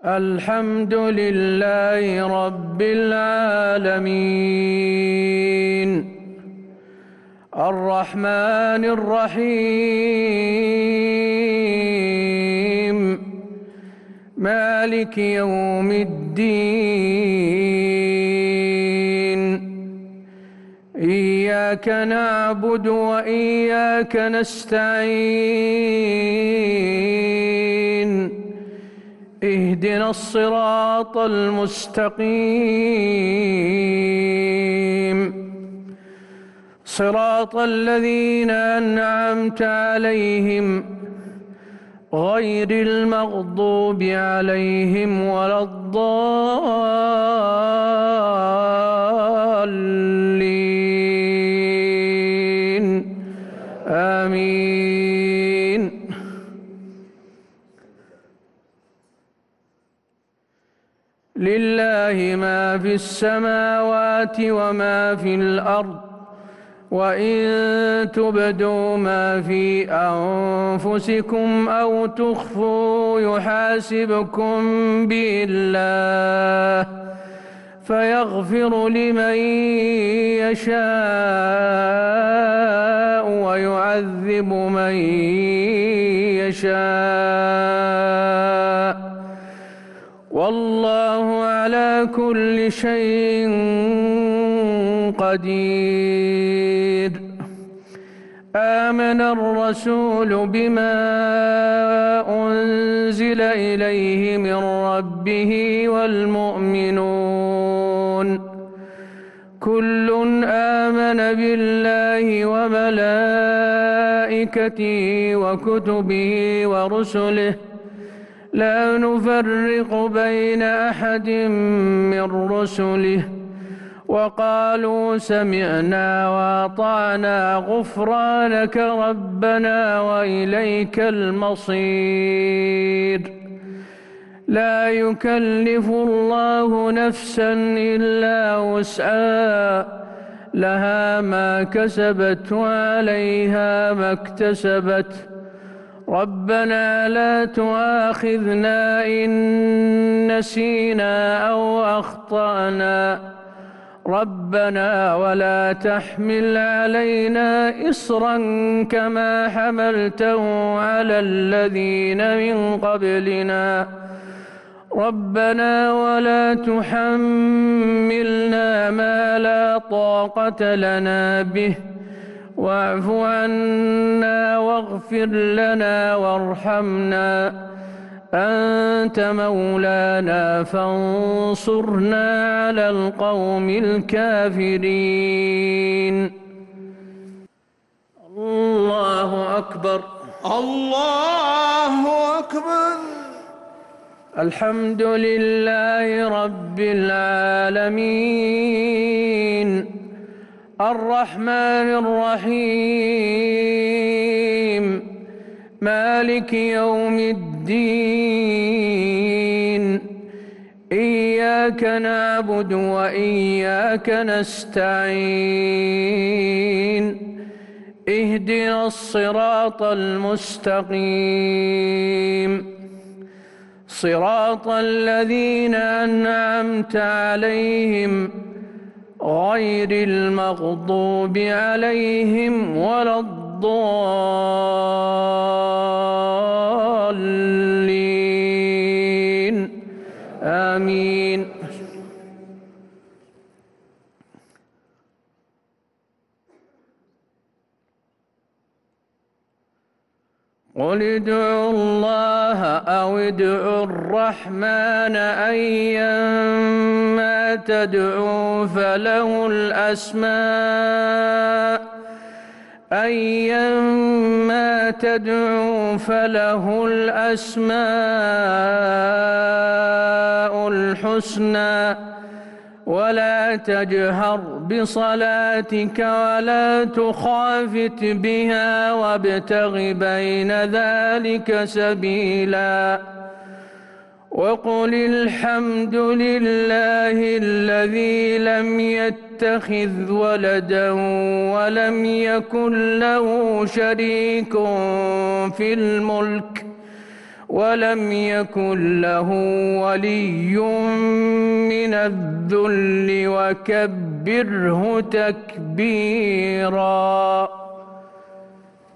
الحمد لله رب العالمين الرحمن الرحيم مالك يوم الدين إياك نعبد وإياك نستعين اهدنا الصراط المستقيم صراط الذين أنعمت عليهم غير المغضوب عليهم ولا الضالين آمين. لله ما في السماوات وما في الأرض وإن تبدوا ما في أنفسكم أو تخفوا يحاسبكم به الله فيغفر لمن يشاء ويعذب من يشاء والله على كل شيء قدير. آمن الرسول بما أنزل إليه من ربه والمؤمنون كل آمن بالله وملائكته وكتبه ورسله لا نفرق بين أحد من رسله وقالوا سمعنا وأطعنا غفرانك ربنا وإليك المصير. لا يكلف الله نفسا إلا وسعها لها ما كسبت وعليها ما اكتسبت ربنا لا تؤاخذنا إن نسينا أو أخطأنا ربنا ولا تحمل علينا إصرا كما حملته على الذين من قبلنا ربنا ولا تحملنا ما لا طاقة لنا به واعف عنا واغفر لنا وارحمنا أنت مولانا فانصرنا على القوم الكافرين. الله أكبر الله أكبر. الحمد لله رب العالمين الرحمن الرحيم مالك يوم الدين إياك نعبد وإياك نستعين اهدنا الصراط المستقيم صراط الذين أنعمت عليهم غير المغضوب عليهم ولا الضالين آمين. قل ادعوا الله أو ادعوا الرحمن أيما تدعوا فله الأسماء الحسنى ولا تجهر بصلاتك ولا تخافت بها وابتغ بين ذلك سبيلا وقل الحمد لله الذي لم يتخذ ولدا ولم يكن له شريك في الملك ولم يكن له ولي من الذل وكبره تكبيرا.